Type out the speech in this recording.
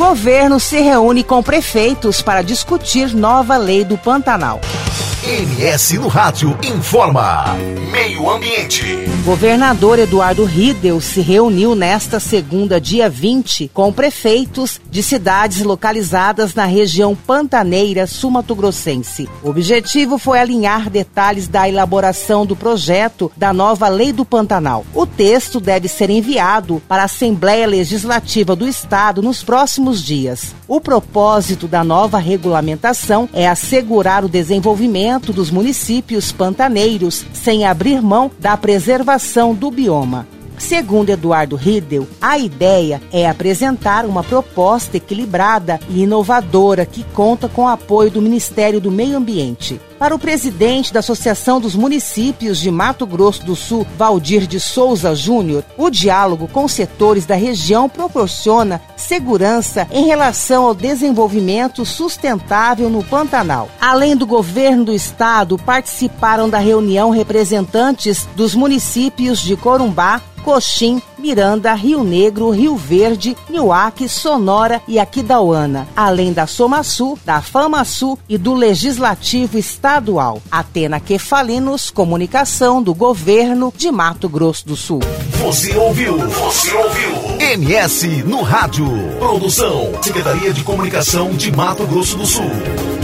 Governo se reúne com prefeitos para discutir nova lei do Pantanal. MS no Rádio informa. Meio Ambiente. Governador Eduardo Riedel se reuniu nesta segunda, dia 20, com prefeitos de cidades localizadas na região pantaneira sul-mato-grossense. O objetivo foi alinhar detalhes da elaboração do projeto da nova Lei do Pantanal. O texto deve ser enviado para a Assembleia Legislativa do Estado nos próximos dias. O propósito da nova regulamentação é assegurar o desenvolvimento dos municípios pantaneiros sem abrir mão da preservação do bioma. Segundo Eduardo Riedel, a ideia é apresentar uma proposta equilibrada e inovadora que conta com o apoio do Ministério do Meio Ambiente. Para o presidente da Associação dos Municípios de Mato Grosso do Sul, Valdir de Souza Júnior, o diálogo com setores da região proporciona segurança em relação ao desenvolvimento sustentável no Pantanal. Além do governo do estado, participaram da reunião representantes dos municípios de Corumbá, Coxim, Miranda, Rio Negro, Rio Verde, Nioaque, Sonora e Aquidauana, além da Somasul, da Famasul e do Legislativo Estadual. Atena Quefalinos, comunicação do Governo de Mato Grosso do Sul. Você ouviu MS no Rádio. Produção, Secretaria de Comunicação de Mato Grosso do Sul.